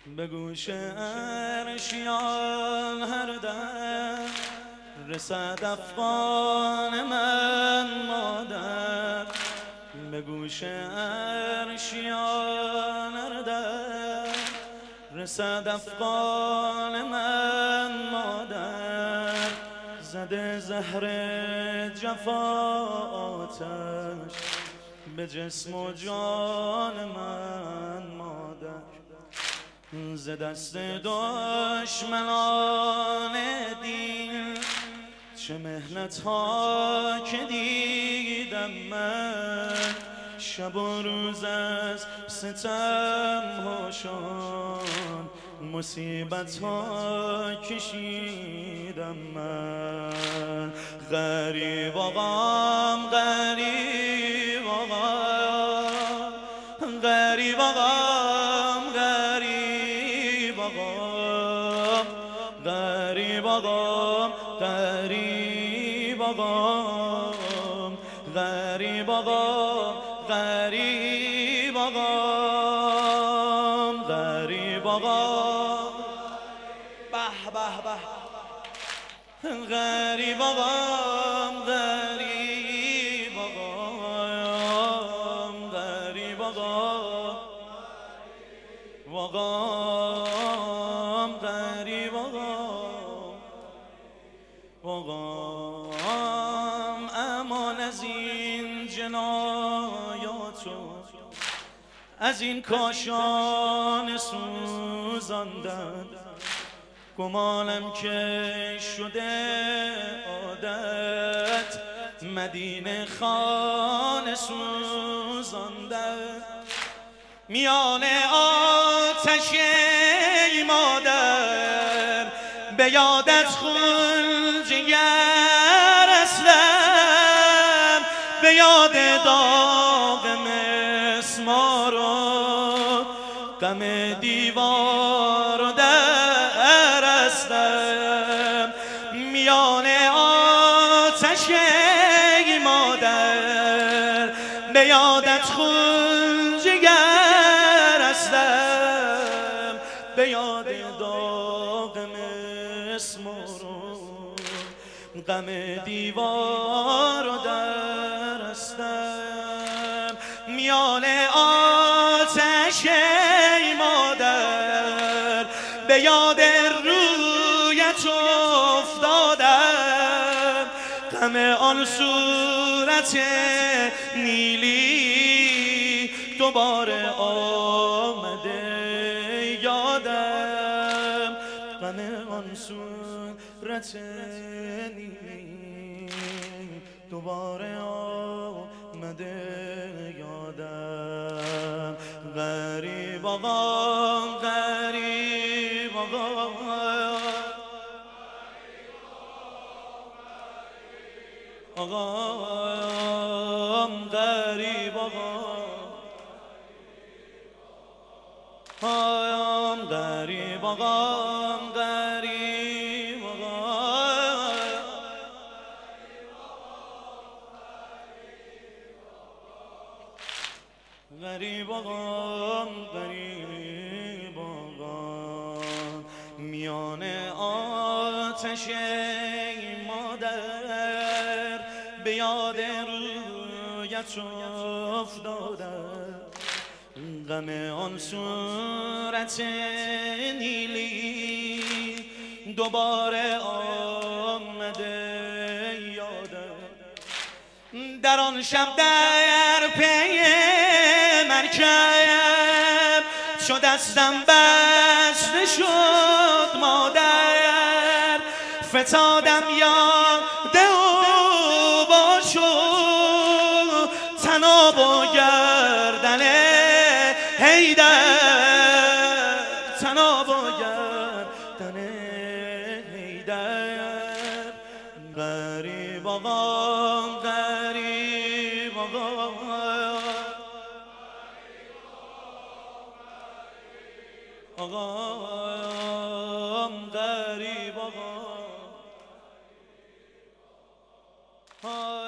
به گوش عرشیان هر دم رسد افغان من مادر. به گوش عرشیان هر دم رسد افغان من مادر. زده زهر جفا آتش به جسم و جان من مادر. ز دست دشمنان دین چه محنت ها که دیدم من. شب و روز از ستم هاشان مصیبت ها کشیدم من. غریب آقام غریب آقام غریب آقام غریب آقام غریب آقام غریب آقام غریب آقام غریب آقام غریب آقام به به به غریب آقام غریب آقام غریب آقام آقام غریب آقام آقام. امان از این جنایات و از این کاشان سوزاندن گمانم که شده عادت مدینه خانه سوزاندن. میان آتش ای مادر به یادت خون جگر اصلم. به یاد داغ مسمار و غم دیوار و در استم. میان آتش ای مادر به یادت خون جگر استم. به یاد داغ مسمار و غم دیوار و در استم. میان آتش ای مادر به یاد رویت افتادم. غم آن صورت نیلی دوباره آمده یادم. غم آن صورت نیلی دوباره آمده یادم. غریب آقام غریب آقام آقام غریب آقام غریب آقام غریب آقام غریب آقام غریب آقام. میان آتش ای مادر به یاد رویت افتادم. غم آن صورت نیلی دوباره آمده یادم. در آن شب در پی مرکب چو دستم بسته شد مادر. فتادم یاد او با شد طناب و گردن حیدر. طناب و گردن حیدر. غریب آقام غریب آقام آقام غریب آقام